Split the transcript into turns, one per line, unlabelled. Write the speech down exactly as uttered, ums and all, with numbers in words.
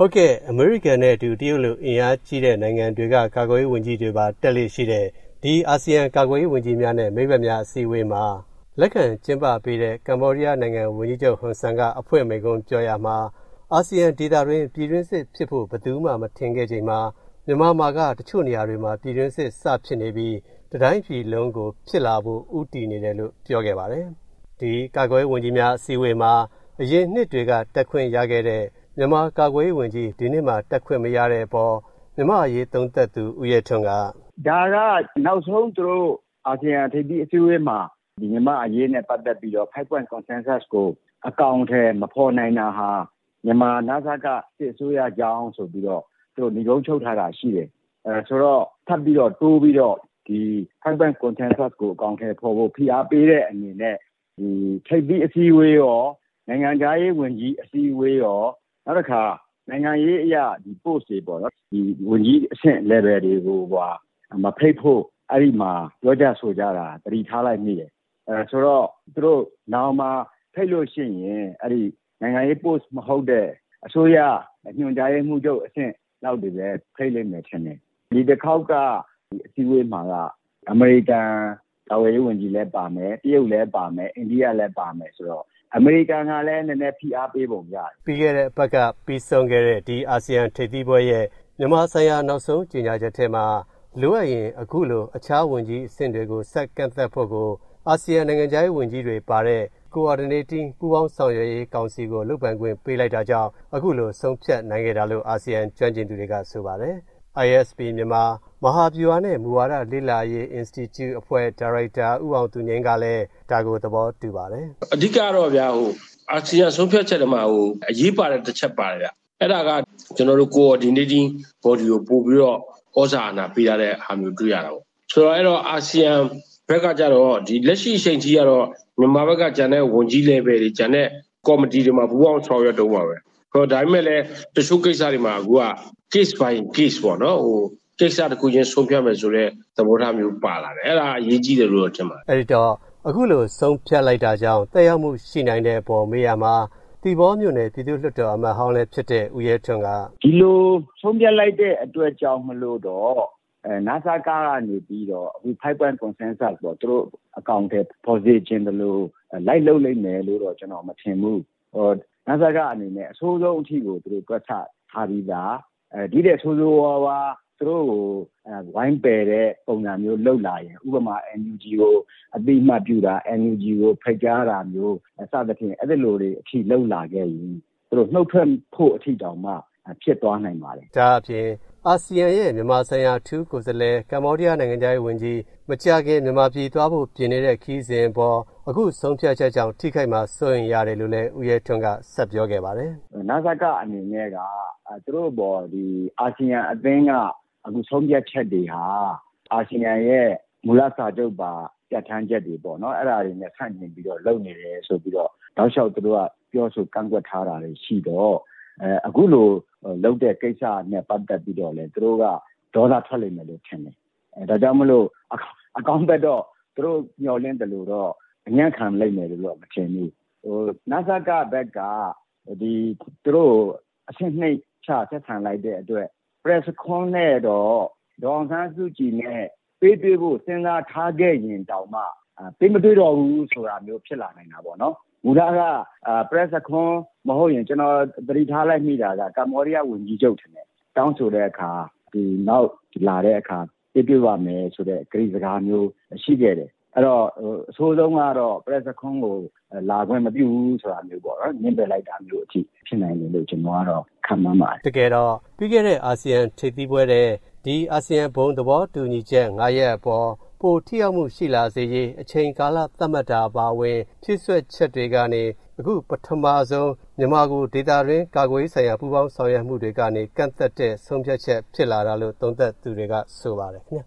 ဟုတ်ကဲ့အမေရိကန်နဲ့အတူတရုတ်လိုအင်အားကြီးတဲ့နိုင်ငံတွေကကာကွယ်ရေးဝန်ကြီးတွေပါတက်လေ့ရှိတဲ့ဒီအာဆီယံကာကွယ်ရေးဝန်ကြီးများနဲ့မိဘများအစည်းအဝေးမှာလက်ခံကျင်းပပေးတဲ့ကမ္ဘောဒီးယားနိုင်ငံဝန်ကြီးချုပ်ဟွန်ဆန်ကအဖွဲ့မိန့်ခွန်းပြောရမှာအာဆီယံဒေသတွင်းပြည်တွင်းစစ်ဖြစ်ဖို့ဘယ်သူမှမထင်ခဲ့ချိန်မှာမြန်မာမှာကတချို့နေရာတွေမှာပြည်တွင်းစစ်စဖြစ်နေပြီးတတိုင်းပြည်လုံးကိုဖြစ်လာဖို့ဥတီနေတယ်လို့ပြောခဲ့ပါတယ်။ဒီကာကွယ်ရေးဝန်ကြီးများအစည်းအဝေးမှာအရင်နှစ်တွေကတက်ခွင့်ရခဲ့တဲ့မြန်မာကာကွယ်ရေးဝန်ကြီးဒီနေ့မှတက်ခွင့်မရတဲ့အပေါ်မြန်မာအရေးသုံးသပ်သူဦးရဲထွန်းက
ဒါကနောက်ဆုံးသူတို့အာဆီယံထိပ်သီးအစည်းအဝေးမှာဒီမြန်မာအရေးနဲ့ပတ်သက်ပြီးတော့ five point consensus ကိုအကောင့်ထဲမဖော်နိုင်တာဟာမြန်မာနာဇကစစ်အစိုးရကြောင်းဆိုပြီးတော့သူတို့ညီကုန်းချုပ်ထားတာရှိတယ်အဲဆိုတော့ထပ်ပြီးတော့တိုးပြီးတော့ဒီ five point consensus ကိုအကောင့်ထဲဖော်ဖို့ဖိအားပေးတဲ့အနေနဲ့ဒီထိပ်သီးအစည်းအဝေးရောနိုင်ငံခြားရေးဝန်ကြီးအစည်းအဝေးရောနောက်တစ်ခါနိုင်ငံရေးအရာဒီ post တွေပေါ့နော်ဒီဝန်ကြီးအဆင့် level တွေကိုဟိုမဖိတ်ဖို့အဲ့ဒီမှာပြောကြဆိုကြတာတတိထားလိုက်မိတယ်အဲဆိုတော့သူတို့နောက်မှာဖိတ်လို့ရှိရင်အဲ့ဒီနိုင်ငံရေး post မဟုတ်တဲ့အစိုးရညွှန်ကြားရေးမှူးချုပ်အဆင့်လောက်တွေပဲဖိတ်လိမ့်မယ်ထင်တယ်ဒီတစ်ခေါက်ကအစည်းအဝေးမှာကအမေရိကန်ကာကွယ်ရေးဝန်ကြီးလည်းပါမယ်တရုတ်လည်းပါမယ်အိန္ဒိယလည်းပါမယ်ဆိုတော့အမေရိကန်ကလည်းနည်းနည်းဖိအားပေးပုံရတယ်
ပြီးခဲ့တဲ့အပတ်ကပြီးဆုံးခဲ့တဲ့ဒီအာဆီယံထိပ်သီးပွဲရဲ့မြန်မာဆိုင်ရာနောက်ဆုံးကြေညာချက်ထဲမှာလိုအပ်ရင်အခုလိုအခြားဝန်ကြီးအဆင့်တွေကိုဆက်ကန့်သက်ဖို့ကိုအာဆီယံနိုင်ငံခြားရေးဝန်ကြီးတွေပါတဲ့ Coordinating ပူးပေါင်းဆောင်ရွက်ရေးကောင်စီကိုလုပ်ပိုင်ခွင့်ပေးလိုက်တာကြောင့်အခုလိုဆုံးဖြတ်နိုင်ခဲ့တာလို့အာဆီယံကျွမ်းကျင်သူတွေကဆိုပါတယ်။ I S P မြန်မာမဟာဗျူဟာနဲ့မူဝါဒလေ့လာရေး Institute အဖွဲ့ဒါရိုက်တာဦးအောင်သူငိမ့်ကလည်းဒါကိုသဘောတူပါတယ်
အဓိကတော့ဗျာဟိုအာဆီယံဆုံးဖြတ်ချက်တွေမှာဟိုအရေးပါတဲ့တစ်ချက်ပါတယ်ဗျအဲ့ဒါကကျွန်တော်တို့ coordinating body ကိုပို့ပြီးတော့ဩဇာအာဏာပေးရတဲ့ဟာမျိုးတွေ့ရတာပေါ့ဆိုတော့အဲ့တော့အာဆီယံဘက်ကကြတော့ဒီလက်ရှိအချိန်ကြီးကတော့မြန်မာဘက်ကဂျန်တဲ့ဝန်ကြီး level တွေဂျန်တဲ့ကော်မတီတွေမှာဘူးအောင်ဆောင်ရွက်တော့ပါပဲဟိုဒါပေမဲ့လည်းတချို့ကိစ္စတွေမှာအခုက case by case ပေါ့နော်ဟိုကိစ္စတစ်ခုချင်းဆုံးဖြတ်မယ်ဆိုတော့သဘောထားမျိုးပါလာတယ်အဲ့ဒါအရေးကြီးတယ်လို့ထင်ပါတယ်
အဲ့ဒီတော့အခုလိုဆုံးဖြတ်လိုက်တာကြောင့်တက်ရောက်မှုရှိနိုင်တဲ့အပေါ်မေးရမှာတီဘောမြို့နယ်ပြည်သူ့လွှတ်တော်အမတ်ဟောင်းလည်းဖြစ်တဲ့ဦးရဲထွန်းက
ဒီလိုဆုံးဖြတ်လိုက်တဲ့အတွက်ကြောင့်မလို့တော့အဲနာဆာကာကနေပြီးတော့အခု five point consensus ပေါ့သူတို့အကောင့်ထဲ position တယ်လို့လိုက်လုပ်လိုက်မယ်လို့တော့ကျွန်တော်မထင်ဘူးဟိုနာဆာကာအနေနဲ့အဆိုးဆုံးအထီကိုသူတို့တွက်ထားထားပြီးသားအဲဒီတဲ့ဆိုးဆိုးဝါးဝါသူတို့ကိုဝိုင်းပယ်တဲ့ပုံစံမျိုးလှုပ်လာရင်ဥပမာ N U G ကိုအတိအမှတ်ပြုတာ N U G ကိုဖိတ်ကြားတာမျိုးအစသဖြင့်အဲ့ဒီလိုတွေအထီလှုပ်လာခဲ့ရင်သူတို့နှုတ်ထွက်ဖို့အထီတောင်မှဖြစ်သွားနိုင်ပါတယ်
ဒါအပြင်အာဆီယံရဲ့မြန်မာဆိုင်ရာထူးကိုယ်စားလှယ်ကမ္ဘောဒီးယားနိုင်ငံသားဝန်ကြီးမကြာခင်မြန်မာပြည်သွားဖို့ပြင်နေတဲ့ခီးစဉ်ပေါ်အခုဆုံးဖြတ်ချက်ကြောင့်ထိခိုက်မှာစိုးရင်ရတယ်လို့လည်းဦးရဲထွန်းကဆက်ပြောခဲ့ပါတယ်
နာဇကအနေနဲ့ကသူတို့ဘောဒီအာဆီယံအသင်းကအခုဆုံးဖြတ်ချက်တွေဟာအာဆီယံရဲ့မူလစာချုပ်ပါပြဋ္ဌာန်းချက်တွေပေါ့နော်အဲ့ဒါတွေနဲ့ဆန့်ကျင်ပြီးတော့လုပ်နေတယ်ဆိုပြီးတော့တောက်လျှောက်သူတို့ကပြောဆိုကန့်ကွက်ထားတာတွေရှိတော့အဲအခုလိုလုပ်တဲ့ကိစ္စနဲ့ပတ်သက်ပြီးတော့လေသူတို့ကဒေါသထွက်လိမ့်မယ်လို့ထင်တယ်အဲဒါကြောင့်မလို့အကောင့်ဘက်တော့သူတို့ညှော်လင့်တယ်လို့တော့အညံ့ခံလိမ့်မယ်လို့တော့မထင်ဘူးဟိုနာဇကဘက်ကဒီသူတို့အဆင့်နှိမ့်ချဆက်ဆံလိုက်တဲ့အတွက် press con နဲ့တော့ဒေါအောင်ဆန်းစုကြည်နဲ့ပေးတွေ့ဖို့စဉ်းစားထားခဲ့ရင်တောင်မှပေးမတွေ့တော့ဘူးဆိုတာမျိုးဖြစ်လာနိုင်တာပေါ့နော်မူလက press con မဟုတ်ရင်ကျွန်တော်သတိထားလိုက်မိတာကကမ္ဘောဒီးယားဝန်ကြီးချုပ်ထင်တယ်တောင်းဆိုတဲ့အခါဒီနောက်လာတဲ့အခါပေးတွေ့ပါမယ်ဆိုတဲ့ကြေညာစကားမျိုးရှိခဲ့တယ်အဲ့တော့အဆိုးဆုံးကတော့ press con ကိုလာခွင့်မပြုဘူးဆိုတာမျိုးပေါ့နော်ညှင်းပယ်လိုက်တာမျိုးအထိဖြစ်နိုင်တယ်လို့ကျွန်တော်ကတော့ခံမှန်းပါတယ်
တကယ်တော့ပြီးခဲ့တဲ့အာဆီယံထိပ်သီးပွဲတဲ့ဒီအာဆီယံဘုံသဘောတူညီချက်၅ရက်အပေါ်ပိုထိရောက်မှုရှိလာစေရေးအချိန်ကာလသတ်မှတ်တာပါဝင်ဖြစ်ဆွက်ချက်တွေကနေအခုပထမဆုံးမြန်မာကိုဒေတာရင်းကာကွယ်ရေးဆိုင်ရာပူးပေါင်းဆောင်ရွက်မှုတွေကနေကန့်သက်တဲ့ဆုံးဖြတ်ချက်ဖြစ်လာတာလို့သုံးသပ်သူတွေကဆိုပါတယ်ခင်ဗျ